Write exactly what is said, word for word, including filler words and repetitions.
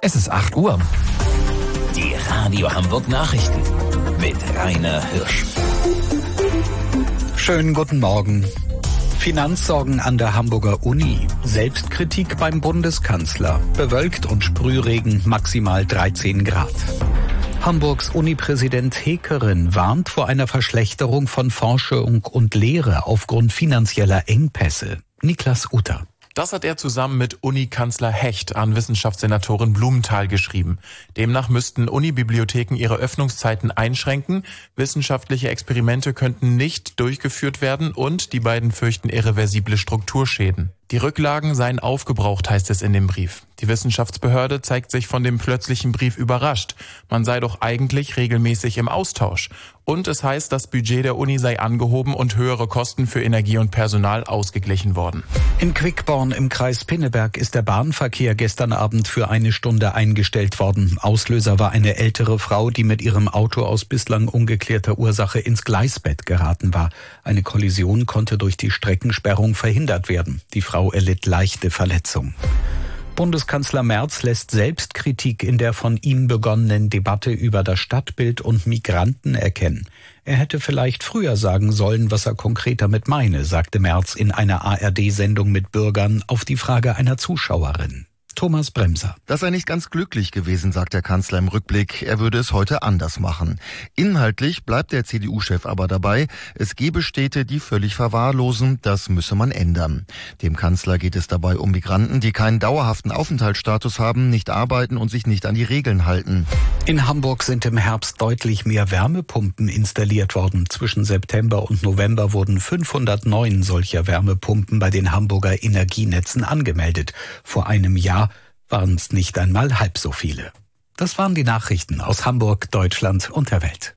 Es ist acht Uhr. Die Radio Hamburg Nachrichten mit Rainer Hirsch. Schönen guten Morgen. Finanzsorgen an der Hamburger Uni. Selbstkritik beim Bundeskanzler. Bewölkt und Sprühregen, maximal dreizehn Grad. Hamburgs Uni-Präsident Heekerin warnt vor einer Verschlechterung von Forschung und Lehre aufgrund finanzieller Engpässe. Niklas Utter. Das hat er zusammen mit Unikanzler Hecht an Wissenschaftssenatorin Blumenthal geschrieben. Demnach müssten Unibibliotheken ihre Öffnungszeiten einschränken, wissenschaftliche Experimente könnten nicht durchgeführt werden und die beiden fürchten irreversible Strukturschäden. Die Rücklagen seien aufgebraucht, heißt es in dem Brief. Die Wissenschaftsbehörde zeigt sich von dem plötzlichen Brief überrascht. Man sei doch eigentlich regelmäßig im Austausch. Und es heißt, das Budget der Uni sei angehoben und höhere Kosten für Energie und Personal ausgeglichen worden. In Quickborn im Kreis Pinneberg ist der Bahnverkehr gestern Abend für eine Stunde eingestellt worden. Auslöser war eine ältere Frau, die mit ihrem Auto aus bislang ungeklärter Ursache ins Gleisbett geraten war. Eine Kollision konnte durch die Streckensperrung verhindert werden. Die Frau erlitt leichte Verletzungen. Bundeskanzler Merz lässt Selbstkritik in der von ihm begonnenen Debatte über das Stadtbild und Migranten erkennen. Er hätte vielleicht früher sagen sollen, was er konkret damit meine, sagte Merz in einer A R D-Sendung mit Bürgern auf die Frage einer Zuschauerin. Thomas Bremser. Das sei nicht ganz glücklich gewesen, sagt der Kanzler im Rückblick. Er würde es heute anders machen. Inhaltlich bleibt der C D U-Chef aber dabei, es gebe Städte, die völlig verwahrlosen, das müsse man ändern. Dem Kanzler geht es dabei um Migranten, die keinen dauerhaften Aufenthaltsstatus haben, nicht arbeiten und sich nicht an die Regeln halten. In Hamburg sind im Herbst deutlich mehr Wärmepumpen installiert worden. Zwischen September und November wurden fünfhundertneun solcher Wärmepumpen bei den Hamburger Energienetzen angemeldet. Vor einem Jahr waren es nicht einmal halb so viele. Das waren die Nachrichten aus Hamburg, Deutschland und der Welt.